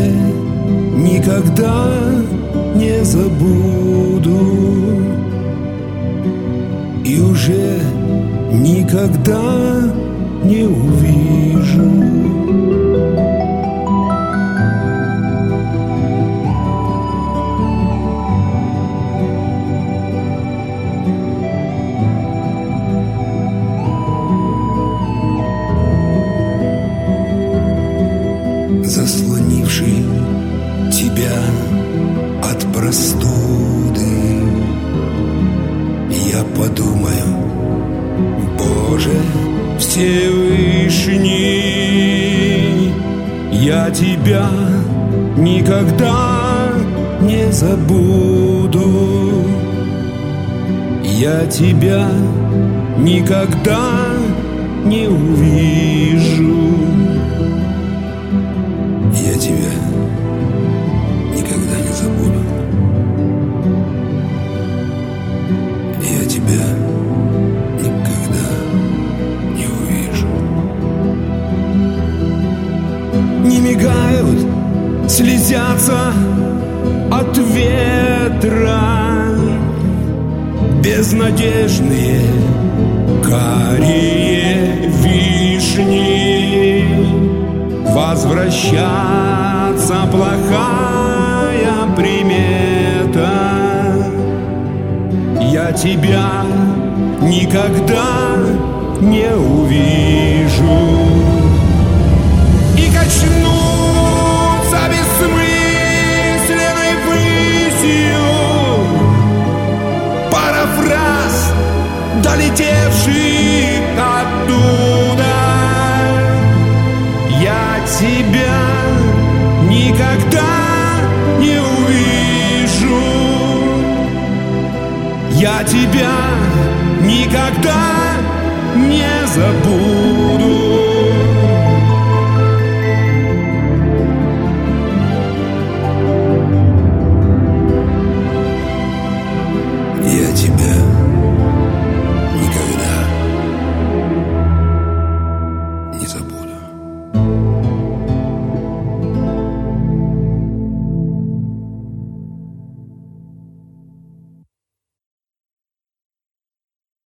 тебе никогда не забуду и уже никогда не увижу. Заслонивший тебя от простуды, я подумаю: Боже Всевышний, я тебя никогда не забуду, я тебя никогда не увижу. Я тебя никогда не забуду. Я тебя никогда не увижу. Не мигают, слезятся от ветра безнадежные карие вишни. Возвращаться плохая примета. Я тебя никогда не увижу. И качнуться бессмысленной высью парафраз, долетевший оттуда. Я тебя никогда не увижу. Я тебя никогда не забуду.